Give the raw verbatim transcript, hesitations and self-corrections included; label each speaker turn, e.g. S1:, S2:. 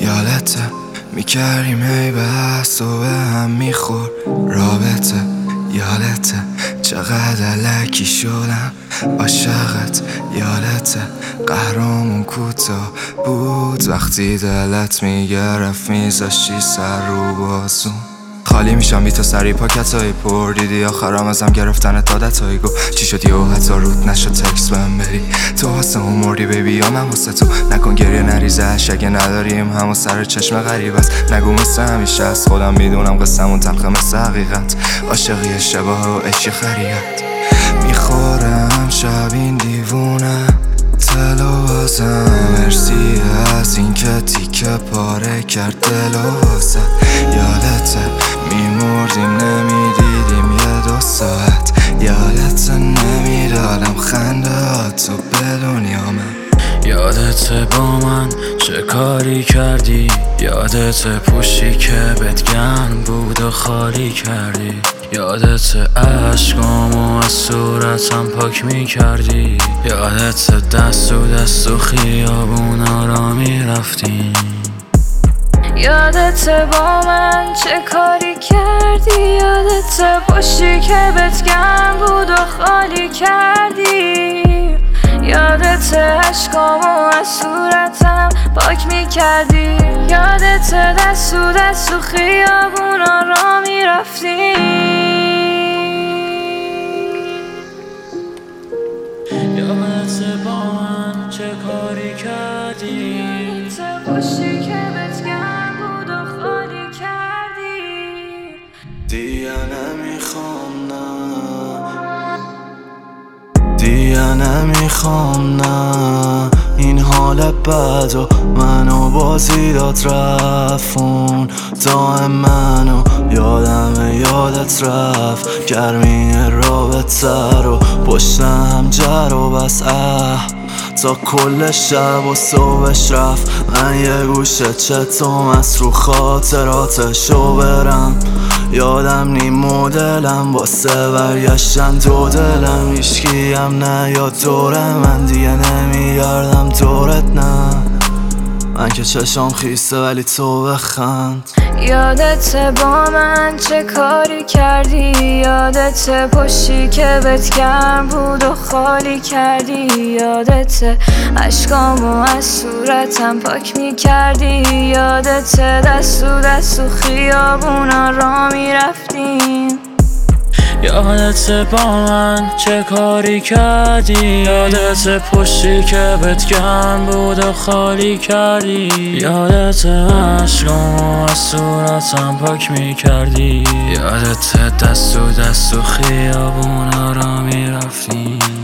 S1: یادته میکردیم هی بحث و به هم میخور رابطه. یادته چقدر علکی شدم عاشقت. یادته قهرمون کوتاه بود وقتی دلت میگرفت میذاشتی سر رو بازون. خالی میشم بی تو سری پاکتای پر دیدی آخرام ازم گرفتن دادتایی گو چی شد یهو حتی رود نشد تکس بهم بری. تو واسه اون مردی بیبی یا من واسه تو. نکن گریه نریزه اش اگه نداریم همون سر چشم غریب است. نگو مثل همیشه از خودم میدونم قصمون تلخه مثل حقیقت. عاشقی اشتباه و عشق خریت میخورم شب این دیوونه تلو بازم. مرسی از این که تیکه پاره کرد دلو واسه. یادته میمردیم نمیدیدیم یه دو ساعت. یادته نمیدادم خنده تو به دنیامه.
S2: یادته با من چه کاری کردی. یادته پوشی که بهت گرم بود و خالی کردی. یادته عشقامو از صورتم پاک می کردی. یادته دست و دست و خیابونا را می رفتیم.
S3: یادته با من چه کاری کردی. یادته پشتی که بهت گرم بود و خالی کردی. یادته عشقامو از صورتم پاک می کردی. یادته دست و دست و خیابونا را می رفتیم.
S2: یادته با من چه کاری کردی.
S3: یادته پشتی که بهت گرم بود و خالی کردی.
S1: دیگه نمیخوام نه دیگه نمیخوام نه این حال بد و منو بازی داد رفون. دائم منو یادم یادت رفت گرمی رابطه رو پشت هم جر و بس اه تا کل شب و صبحش رفت. من یه گوشه چطوم از رو خاطراتشو برم. یادم نیم دلم واسه برگشتن دو دلم. هیچکی هم نه یا دوره من دیگه نمیگردم دورت نه. من که چشم خیسته ولی تو بخند.
S3: یادته با من چه کاری کردی. یادته پشتی که بهت گرم بود و خالی کردی. یادته عشقامو از صورتم پاک می کردی. یادته دست و دست و خیابونا را می رفتیم.
S2: یادته با من چه کاری کردی. یادته پشتی که بهت گرم بود و خالی کردی. یادته عشقامو از صورتم پاک می کردی. یادته دست و دست و خیابونا را می رفتیم.